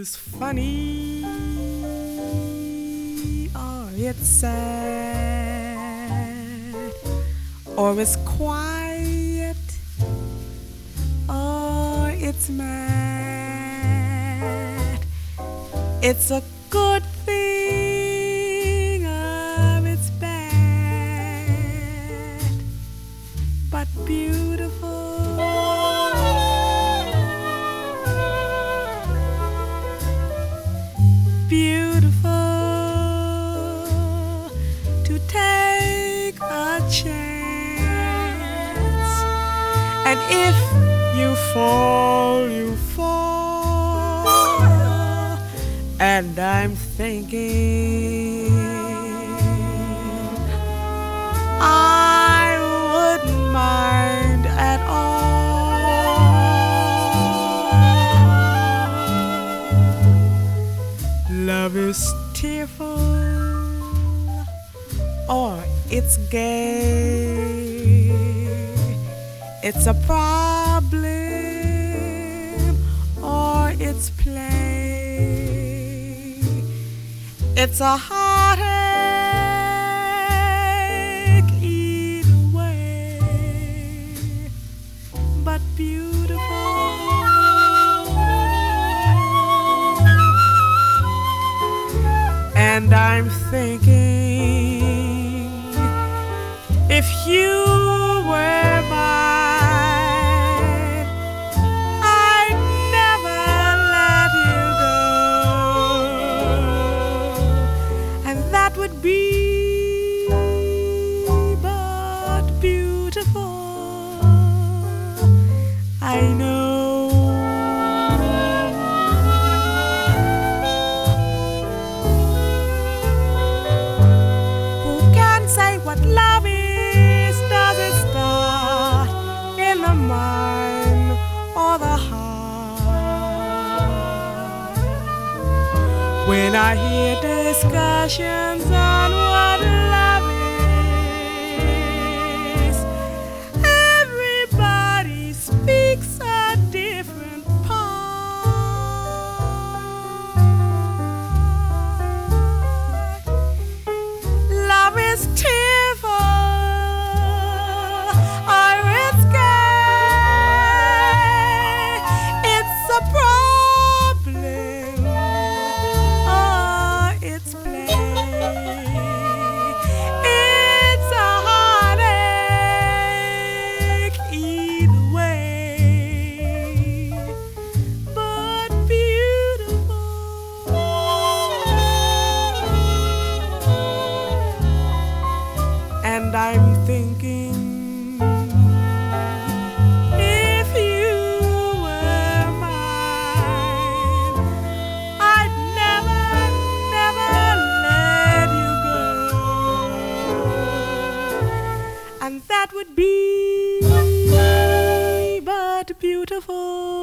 is funny or it's sad or it's quiet or it's mad. It's a good thing or it's bad, but beautiful. Beautiful to take a chance, and if you fall, you fall. And I'm thinking I wouldn't mind at all. Love is tearful or it's gay. It's a problem or it's play. It's a heartache either way, but beautiful. And I'm thinking, if you were mine, I'd never let you go. And that would be but beautiful, I know. What love is, does it start in the mind or the heart? When I hear discussions on what love is, everybody speaks a different part. Love is and I'm thinking, if you were mine, I'd never, never let you go. And that would be but beautiful.